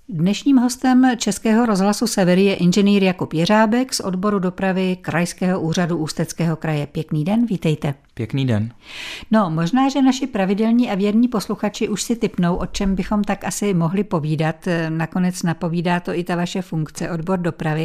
Dnešním hostem Českého rozhlasu Severy je inženýr Jakub Jeřábek z odboru dopravy Krajského úřadu Ústeckého kraje. Pěkný den, vítejte. Pěkný den. No, možná, že naši pravidelní a věrní posluchači už si tipnou, o čem bychom tak asi mohli povídat. Nakonec napovídá to i ta vaše funkce, odbor dopravy.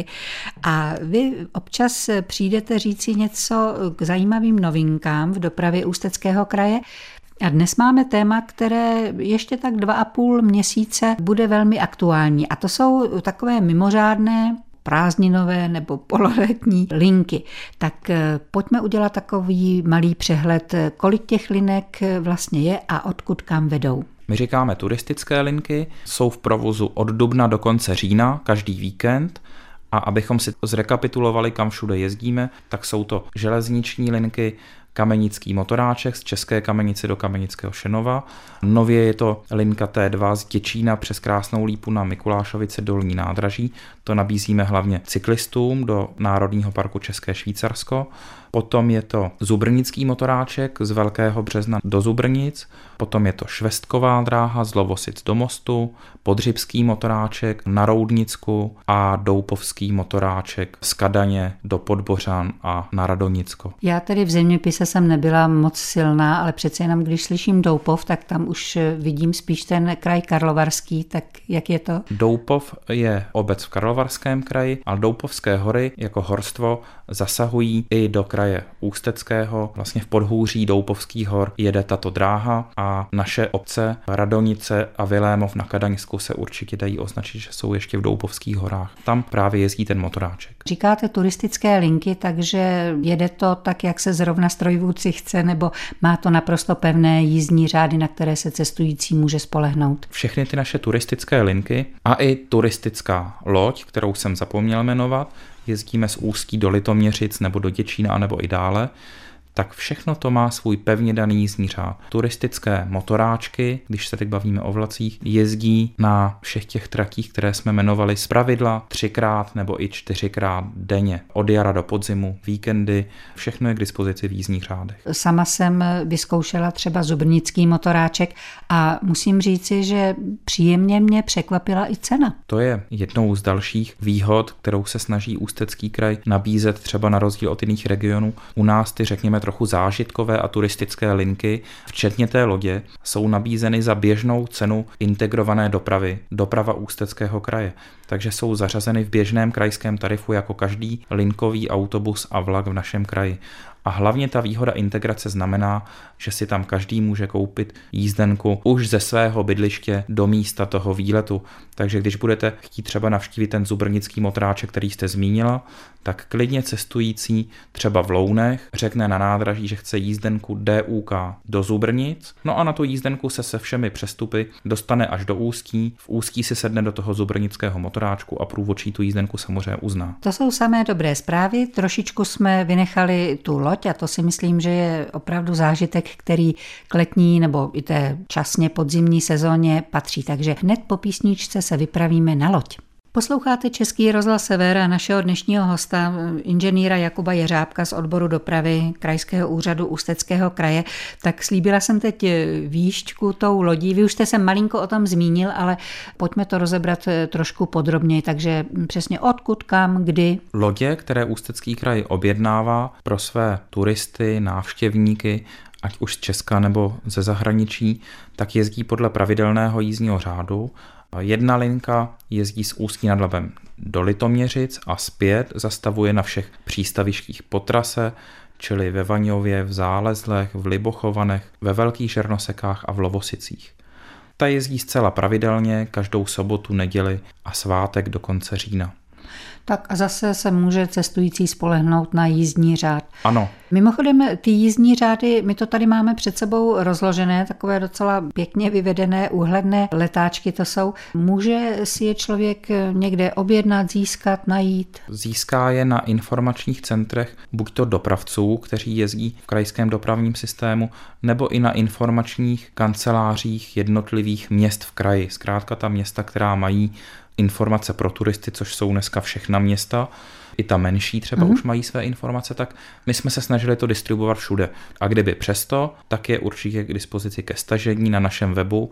A vy občas přijdete říci něco k zajímavým novinkám v dopravě Ústeckého kraje. A dnes máme téma, které ještě tak 2,5 měsíce bude velmi aktuální. A to jsou takové mimořádné prázdninové nebo pololetní linky. Tak pojďme udělat takový malý přehled, kolik těch linek vlastně je a odkud kam vedou. My říkáme turistické linky, jsou v provozu od dubna do konce října, každý víkend. A abychom si zrekapitulovali, kam všude jezdíme, tak jsou to železniční linky Kamenický Motoráček z České Kamenice do Kamenického Šenova. Nově je to linka T2 z Děčína přes Krásnou Lípu na Mikulášovice Dolní nádraží. To nabízíme hlavně cyklistům do Národního parku České Švýcarsko. Potom je to Zubrnický Motoráček z Velkého Března do Zubrnic. Potom je to Švestková dráha z Lovosic do Mostu, Podřibský Motoráček na Roudnicku a Doupovský Motoráček z Kadaně do Podbořan a na Radonicko. Já tedy v zeměpise jsem nebyla moc silná, ale přece jenom když slyším Doupov, tak tam už vidím spíš ten kraj Karlovarský, tak jak je to? Doupov je obec v Karlovarském kraji a Doupovské hory jako horstvo zasahují i do kraje Ústeckého. Vlastně v podhůří Doupovských hor jede tato dráha a naše obce Radonice a Vilémov na Kadaňsku se určitě dají označit, že jsou ještě v Doupovských horách. Tam právě jezdí ten motoráček. Říkáte turistické linky, takže jede to tak, jak se zrovna strojvůdci chce, nebo má to naprosto pevné jízdní řády, na které se cestující může spolehnout? Všechny ty naše turistické linky a i turistická loď, kterou jsem zapomněl jmenovat, jezdíme z Ústí do Litoměřic nebo do Děčína a nebo i dále, tak všechno to má svůj pevně daný jízdní řád. Turistické motoráčky, když se teď bavíme o vlacích, jezdí na všech těch tratích, které jsme jmenovali zpravidla 3x nebo i 4x denně. Od jara do podzimu, víkendy, všechno je k dispozici v jízdních řádech. Sama jsem vyzkoušela třeba Zubrnický motoráček a musím říci, že příjemně mě překvapila i cena. To je jednou z dalších výhod, kterou se snaží Ústecký kraj nabízet třeba na rozdíl od jiných regionů. U nás ty řekněme trochu zážitkové a turistické linky, včetně té lodě, jsou nabízeny za běžnou cenu integrované dopravy, doprava Ústeckého kraje. Takže jsou zařazeny v běžném krajském tarifu jako každý linkový autobus a vlak v našem kraji. A hlavně ta výhoda integrace znamená, že si tam každý může koupit jízdenku už ze svého bydliště do místa toho výletu. Takže když budete chtít třeba navštívit ten Zubrnický motoráček, který jste zmínila, tak klidně cestující třeba v Lounech řekne na nádraží, že chce jízdenku DUK do Zubrnic, no a na tu jízdenku se všemi přestupy dostane až do Ústí. V Ústí si sedne do toho Zubrnického motoráčku a průvodčí tu jízdenku samozřejmě uzná. To jsou samé dobré zprávy, trošičku jsme vynechali tu loď a to si myslím, že je opravdu zážitek, který k letní nebo i té časně podzimní sezóně patří, takže hned po písničce se vypravíme na loď. Posloucháte Český rozhlas Sever a našeho dnešního hosta, inženýra Jakuba Jeřábka z odboru dopravy Krajského úřadu Ústeckého kraje. Tak slíbila jsem teď výšťku tou lodí. Vy už jste se malinko o tom zmínil, ale pojďme to rozebrat trošku podrobněji. Takže přesně odkud, kam, kdy? Lodě, které Ústecký kraj objednává pro své turisty, návštěvníky, ať už z Česka nebo ze zahraničí, tak jezdí podle pravidelného jízdního řádu. Jedna linka jezdí z Ústí nad Labem do Litoměřic a zpět zastavuje na všech přístavištích po trase, čili ve Vaňově, v Zálezlech, v Libochovanech, ve Velkých Žernosekách a v Lovosicích. Ta jezdí zcela pravidelně každou sobotu, neděli a svátek do konce října. Tak a zase se může cestující spolehnout na jízdní řád. Ano. Mimochodem, ty jízdní řády, my to tady máme před sebou rozložené, takové docela pěkně vyvedené úhledné letáčky to jsou. Může si je člověk někde objednat, získat, najít? Získá je na informačních centrech buď to dopravců, kteří jezdí v krajském dopravním systému, nebo i na informačních kancelářích jednotlivých měst v kraji. Zkrátka ta města, která mají informace pro turisty, což jsou dneska všechna všechna města, i ta menší třeba už mají své informace, tak my jsme se snažili to distribuovat všude. A kdyby přesto, tak je určitě k dispozici ke stažení na našem webu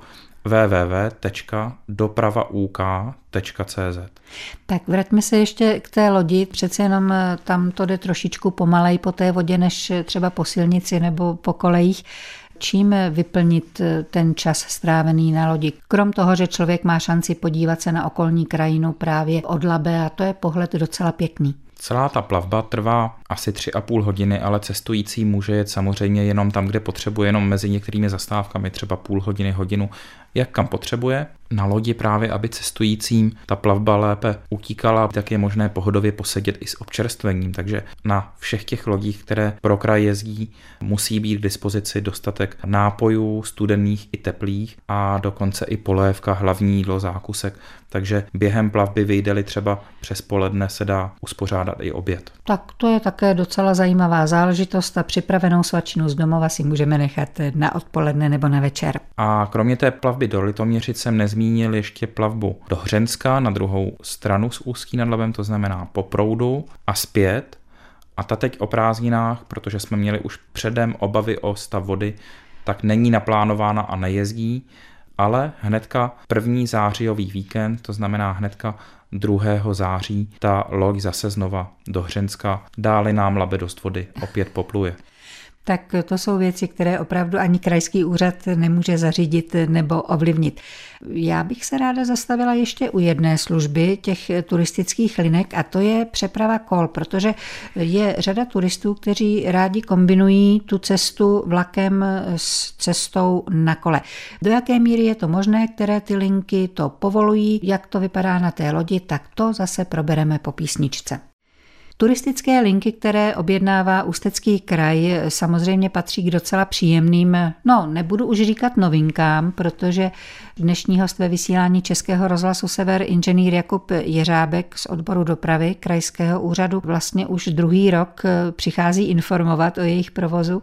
www.dopravauk.cz. Tak vraťme se ještě k té lodi, přece jenom tam to jde trošičku pomalej po té vodě, než třeba po silnici nebo po kolejích. Čím vyplnit ten čas strávený na lodi? Krom toho, že člověk má šanci podívat se na okolní krajinu právě od Labe a to je pohled docela pěkný. Celá ta plavba trvá asi 3,5 hodiny, ale cestující může jet samozřejmě jenom tam, kde potřebuje, jenom mezi některými zastávkami, třeba půl hodiny, hodinu, jak kam potřebuje. Na lodi právě, aby cestujícím ta plavba lépe utíkala, tak je možné pohodově posedět i s občerstvením, takže na všech těch lodích, které pro kraj jezdí, musí být k dispozici dostatek nápojů, studených i teplých a dokonce i polévka, hlavní jídlo, zákusek, takže během plavby vyjde-li třeba přes poledne se dá uspořádat i oběd. Tak to je také docela zajímavá záležitost a připravenou svačinu z domova si můžeme nechat na odpoledne nebo na večer. A kromě té plavby do Litoměřic jsem nezmínil ještě plavbu do Hřenska na druhou stranu z Ústí nad Labem, to znamená po proudu a zpět. A ta teď o prázdninách, protože jsme měli už předem obavy o stav vody, tak není naplánována a nejezdí, ale hnedka 1. zářijový víkend, to znamená hnedka 2. září, ta loď zase znova do Hřenska, dáli nám Labe dost vody, opět popluje. Tak to jsou věci, které opravdu ani krajský úřad nemůže zařídit nebo ovlivnit. Já bych se ráda zastavila ještě u jedné služby těch turistických linek a to je přeprava kol, protože je řada turistů, kteří rádi kombinují tu cestu vlakem s cestou na kole. Do jaké míry je to možné, které ty linky to povolují, jak to vypadá na té lodi, tak to zase probereme po písničce. Turistické linky, které objednává Ústecký kraj, samozřejmě patří k docela příjemným, nebudu už říkat novinkám, protože dnešní host ve vysílání Českého rozhlasu Sever, inženýr Jakub Jeřábek z odboru dopravy krajského úřadu, vlastně už 2. rok přichází informovat o jejich provozu.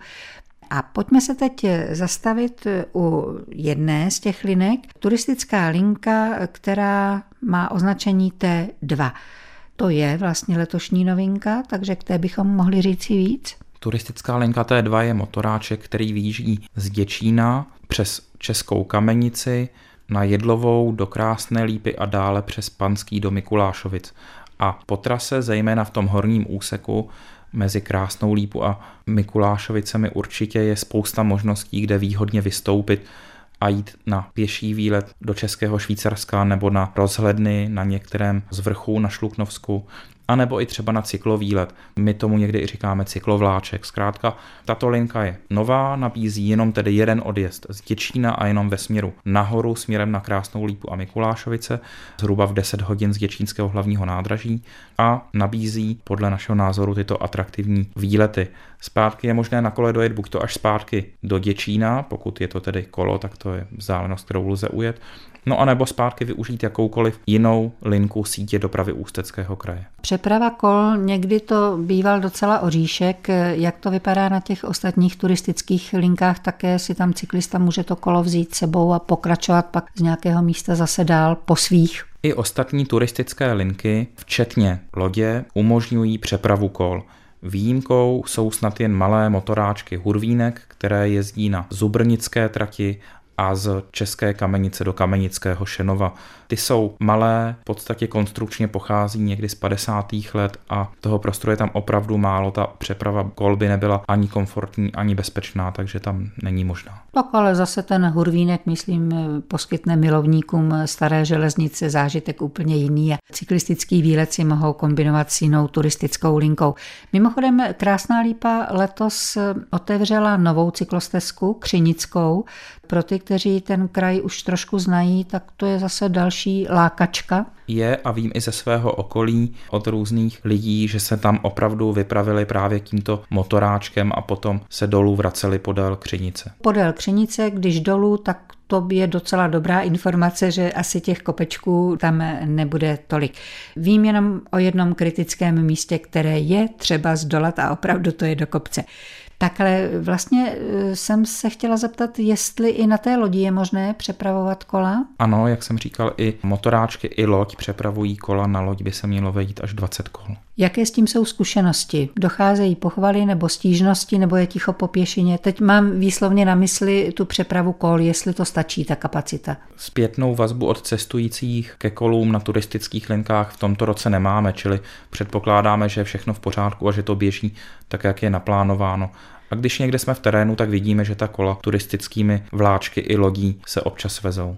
A pojďme se teď zastavit u jedné z těch linek. Turistická linka, která má označení T2. To je vlastně letošní novinka, takže k té bychom mohli říci víc. Turistická linka T2 je motoráček, který vyjíždí z Děčína přes Českou Kamenici na Jedlovou do Krásné Lípy a dále přes Panský do Mikulášovic. A po trase, zejména v tom horním úseku mezi Krásnou Lípu a Mikulášovicemi, určitě je spousta možností, kde výhodně vystoupit a jít na pěší výlet do Českého Švýcarska nebo na rozhledny na některém z vrchů na Šluknovsku, anebo i třeba na cyklovýlet. My tomu někdy i říkáme cyklovláček. Zkrátka, tato linka je nová, nabízí jenom tedy jeden odjezd z Děčína a jenom ve směru nahoru směrem na Krásnou Lípu a Mikulášovice, zhruba v 10 hodin z děčínského hlavního nádraží a nabízí podle našeho názoru tyto atraktivní výlety. Zpátky je možné na kole dojet buď to až zpátky do Děčína, pokud je to tedy kolo, tak to je vzdálenost, kterou lze ujet, a nebo zpátky využít jakoukoliv jinou linku sítě dopravy Ústeckého kraje. Přeprava kol, někdy to býval docela oříšek. Jak to vypadá na těch ostatních turistických linkách? Také si tam cyklista může to kolo vzít sebou a pokračovat pak z nějakého místa zase dál po svých. I ostatní turistické linky, včetně lodě, umožňují přepravu kol. Výjimkou jsou snad jen malé motoráčky Hurvínek, které jezdí na Zubrnické trati a z České Kamenice do Kamenického Šenova. Ty jsou malé, v podstatě konstrukčně pochází někdy z 50. let a toho prostoru je tam opravdu málo. Ta přeprava kol by nebyla ani komfortní, ani bezpečná, takže tam není možná. Tak ale zase ten Hurvínek, myslím, poskytne milovníkům staré železnice zážitek úplně jiný a cyklistický výlet si mohou kombinovat s jinou turistickou linkou. Mimochodem Krásná Lípa letos otevřela novou cyklostezku Křinickou. Pro ty, kteří ten kraj už trošku znají, tak to je zase další lákačka. Je a vím i ze svého okolí od různých lidí, že se tam opravdu vypravili právě tímto motoráčkem a potom se dolů vraceli podél Křinice. Podél Křinice, když dolů, tak to je docela dobrá informace, že asi těch kopečků tam nebude tolik. Vím jenom o jednom kritickém místě, které je třeba zdolat a opravdu to je do kopce. Tak ale vlastně jsem se chtěla zeptat, jestli i na té lodi je možné přepravovat kola? Ano, jak jsem říkal, i motoráčky, i loď přepravují kola, na loď by se mělo vejít až 20 kol. Jaké s tím jsou zkušenosti? Docházejí pochvaly nebo stížnosti, nebo je ticho po pěšině? Teď mám výslovně na mysli tu přepravu kol, jestli to stačí, ta kapacita. Zpětnou vazbu od cestujících ke kolům na turistických linkách v tomto roce nemáme, čili předpokládáme, že je všechno v pořádku a že to běží tak, jak je naplánováno. A když někde jsme v terénu, tak vidíme, že ta kola turistickými vláčky i lodí se občas vezou.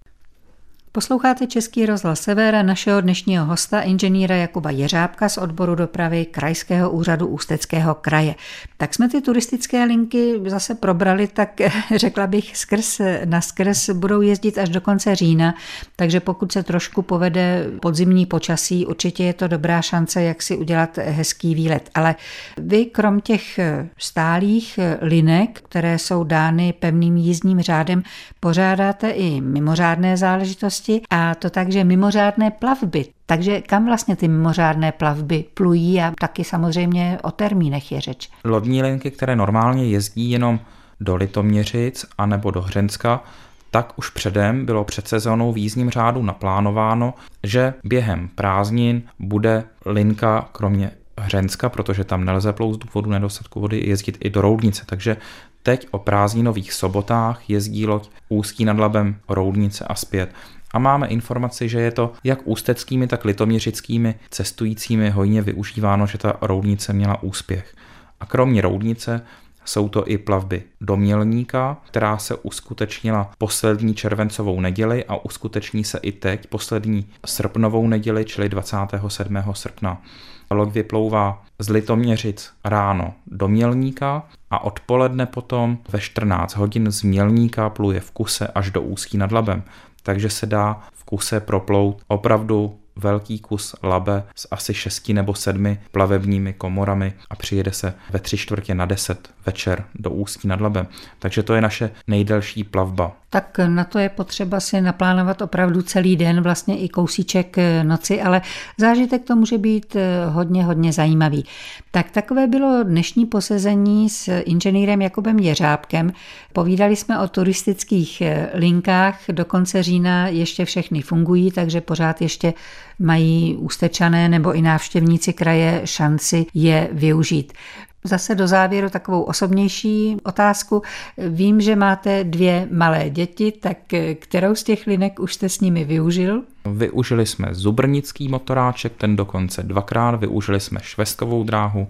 Posloucháte Český rozhlas Sever a našeho dnešního hosta, inženýra Jakuba Jeřábka z odboru dopravy Krajského úřadu Ústeckého kraje. Tak jsme ty turistické linky zase probrali, tak řekla bych skrz na skrz budou jezdit až do konce října, takže pokud se trošku povede podzimní počasí, určitě je to dobrá šance, jak si udělat hezký výlet. Ale vy krom těch stálých linek, které jsou dány pevným jízdním řádem, pořádáte i mimořádné záležitosti, a to tak, že mimořádné plavby. Takže kam vlastně ty mimořádné plavby plují a taky samozřejmě o termínech je řeč. Lodní linky, které normálně jezdí jenom do Litoměřic anebo do Hřenska, tak už předem bylo před sezónou v jízdním řádu naplánováno, že během prázdnin bude linka kromě Hřenska, protože tam nelze plout z důvodu nedostatku vody, jezdit i do Roudnice. Takže teď o prázdninových sobotách jezdí loď Ústí nad Labem, Roudnice a zpět. A máme informaci, že je to jak ústeckými, tak litoměřickými cestujícími hojně využíváno, že ta Roudnice měla úspěch. A kromě Roudnice jsou to i plavby do Mělníka, která se uskutečnila poslední červencovou neděli a uskuteční se i teď poslední srpnovou neděli, čili 27. srpna. Loď vyplouvá z Litoměřic ráno do Mělníka a odpoledne potom ve 14 hodin z Mělníka pluje v kuse až do Ústí nad Labem. Takže se dá v kuse proplout opravdu velký kus Labe s asi 6 nebo 7 plavebními komorami a přijede se ve 9:45 večer do Ústí nad Labem. Takže to je naše nejdelší plavba. Tak na to je potřeba si naplánovat opravdu celý den, vlastně i kousíček noci, ale zážitek to může být hodně zajímavý. Tak takové bylo dnešní posezení s inženýrem Jakubem Jeřábkem. Povídali jsme o turistických linkách, do konce října ještě všechny fungují, takže pořád ještě mají Ústečané nebo i návštěvníci kraje šanci je využít. Zase do závěru takovou osobnější otázku. Vím, že máte 2 malé děti, tak kterou z těch linek už jste s nimi využil? Využili jsme Zubrnický motoráček, ten dokonce 2krát, využili jsme Švestkovou dráhu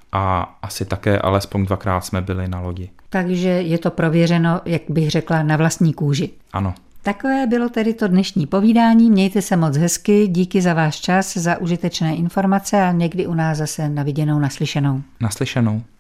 a asi také alespoň 2krát jsme byli na lodi. Takže je to prověřeno, jak bych řekla, na vlastní kůži. Ano. Takové bylo tedy to dnešní povídání. Mějte se moc hezky, díky za váš čas, za užitečné informace a někdy u nás zase na viděnou, naslyšenou. Naslyšenou.